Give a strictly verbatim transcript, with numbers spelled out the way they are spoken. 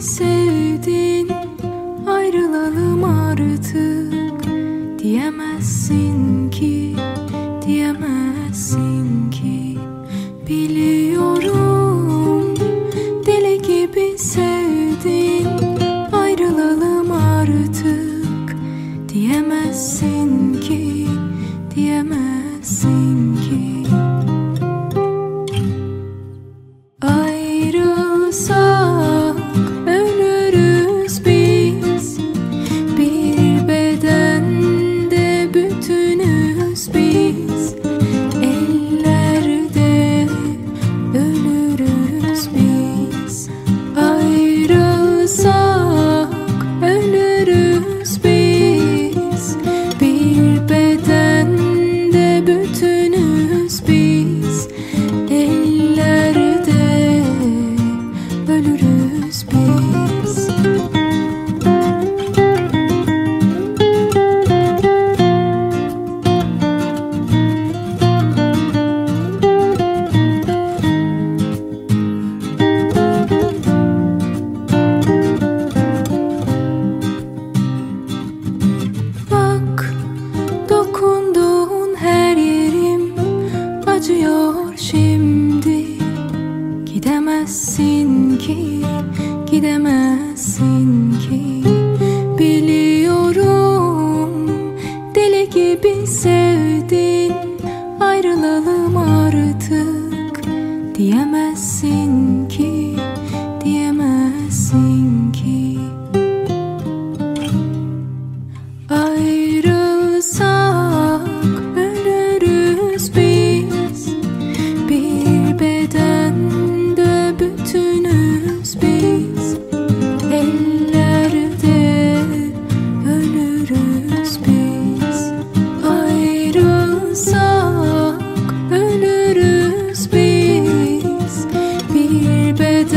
sevdin, ayrılalım artık diyemezsin ki, diyemezsin ki. Biliyorum deli gibi sevdin, ayrılalım artık diyemezsin ki, diyemezsin ki. Ayrılsak ölürüz biz, bir bedende bütünüz biz. Ellerde ölürüz biz. Ayrılsak ölürüz biz, bir bedende bütünüz biz. Ellerde ölürüz biz. Bak, dokunduğun her yerim acıyor şimdi. Gidemezsin ki, gidemezsin ki. Biliyorum deli gibi sevdin, ayrılalım artık diyemezsin ki, diyemezsin ki. Ayrılsak ölürüz biz, bir bedende bütünüz biz. Ellerde ölürüz biz. Ayrılsak ölürüz biz, bir bedende